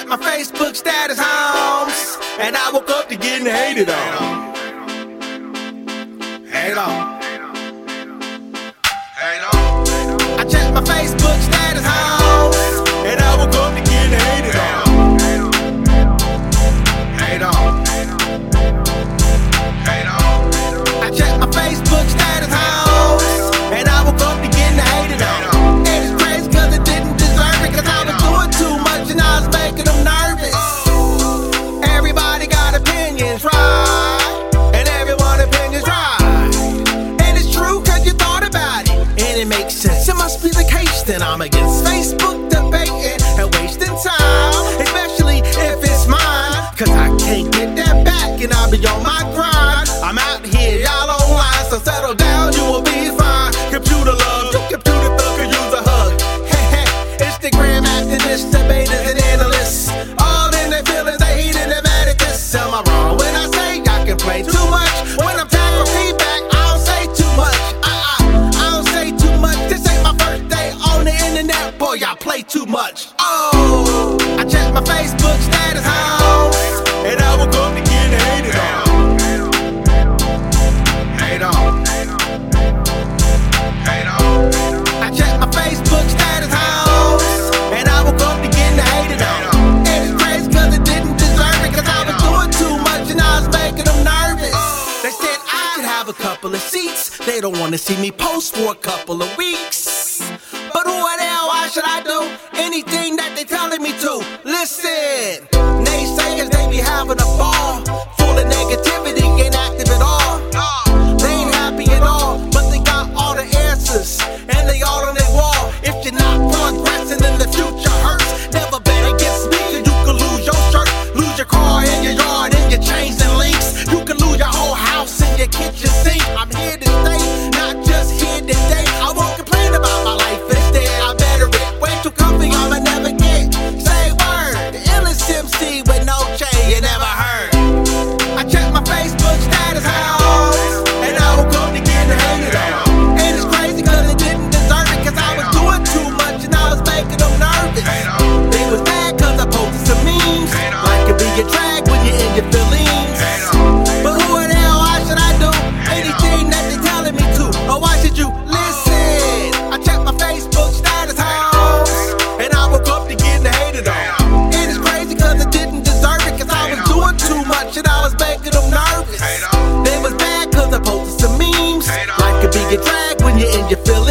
my Facebook status homes, and I woke up to getting hated on. Hate on. I checked my Facebook status homes, and I woke up to getting hated on. Hate on. I checked my Facebook status homes, and I woke up to getting hated on. And it's crazy cause it didn't deserve it, cause I was doing too much and I was making them nervous. Everybody got opinions, right? And everyone's opinions right. And it's true cause you thought about it, and it makes sense. It must be the case then I'm against Facebook debating and wasting time, especially if it's mine, cause I can't get that back and I'll be on my grind. I'm out here, y'all online, so settle down, you will be fine. Computer love, you computer thug could use a hug. Instagram activists, debaters, and analysts, all in their feelings, they heat and they're mad at this. Am I wrong when I say I complain too much? When I'm tagged for feedback, I don't say too much. I don't say too much. This ain't my first day on the internet, boy, y'all play too much. Oh, I checked my Facebook status homes, and I woke up to getting hated on. I checked my Facebook status homes, and I woke up to getting hated on. And it's crazy cause it didn't deserve it, cause I was doing too much and I was making them nervous. They said I could have a couple of seats, they don't wanna see me post for a couple of weeks. But what the hell, why should I do anything that they telling me to? Listen, naysayers, they be having a ball, full of negativity, ain't active at all. They ain't happy at all, but they got all the answers, and they all on their wall. If you're not progressing, then the future hurts. Never bet against me, cause you could lose your shirt, lose your car in your yard, and your chains and links. You could lose your whole house and your kitchen sink. I'm here to stay, not just here today. I won't complain about my life instead. I better it, way too comfy, I'ma never get. Say word, the illest MC with no chain you never heard. I checked my Facebook status house, and I woke up to getting hated on. And it's crazy cause it didn't deserve it, cause I was doing too much and I was making them nervous. They was mad cause I posted some memes, like it be a drag when you're in your feelings. But who the hell, why should I do anything that they telling me to? Or why should you listen? I checked my Facebook status house, and I woke up to getting hated on. And it's crazy cause it didn't deserve it, cause I was doing too much and I was making them nervous. They was mad cause I posted some memes, like it be a drag when you're in your feelings.